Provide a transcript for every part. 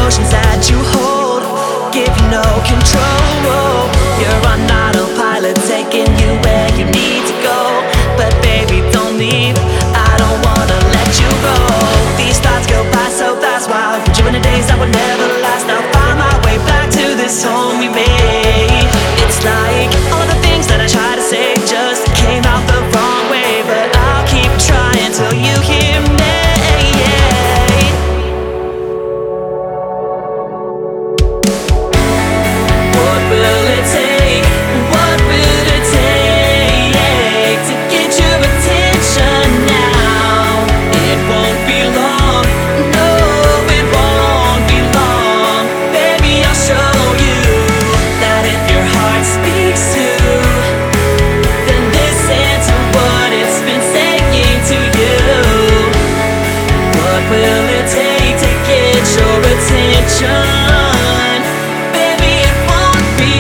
emotions that you hold give you no control. You're on autopilot, taking you where you need to go. But baby, don't leave, I don't wanna let you go. These thoughts go by so fast, while doing the days that would never last. I'll find my way back to this home we made. It's like all the things that I try to say just came out the wrong way, but I'll keep trying till you hear me. What will it take? What will it take to get your attention now? It won't be long, no, it won't be long. Baby, I'll show you that if your heart speaks to, then listen to what it's been saying to you. What will it take to get your attention? Baby, it won't be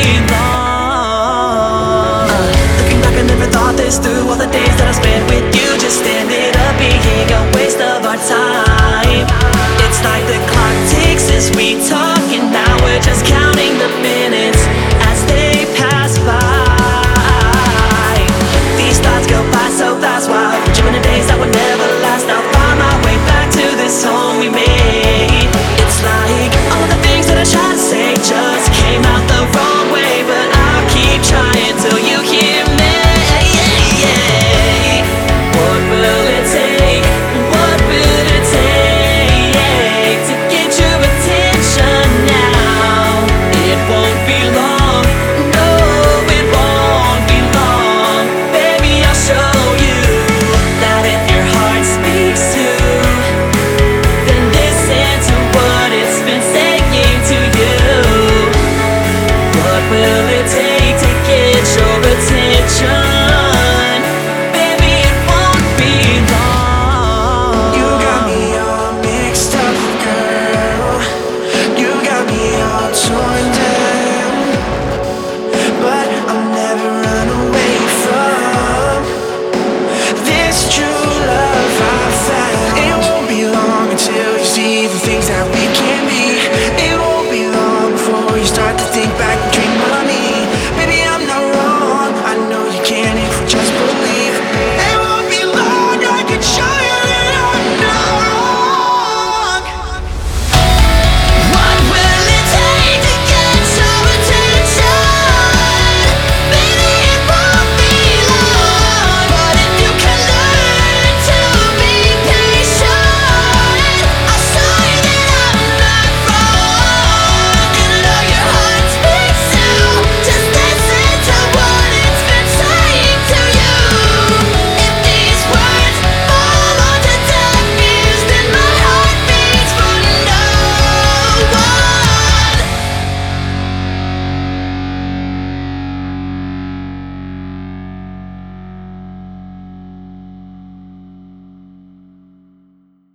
long. Looking back, I never thought this through. All the days that I spent with you just ended up being a waste of our time. It's like the clock ticks as we talk, and now we're just counting the minutes as they pass by. These thoughts go by so fast, while doing the days that would never last. I'll find my way back to this home we made. It's like all of the things that I try to say just came out the wrong way, but I'll keep trying till you hear me. What will it take? What will it take to get your attention now? It won't be long, no, it won't be long. Baby, I'll show you that if your heart speaks to, then listen to what it's been saying to you. What will it take to get your attention? Baby, it won't be long. You got me all mixed up, girl. You got me all torn down, but I'll never run away from this true love I found. It won't be long until you see the things that we can be. It won't be long before you start to think back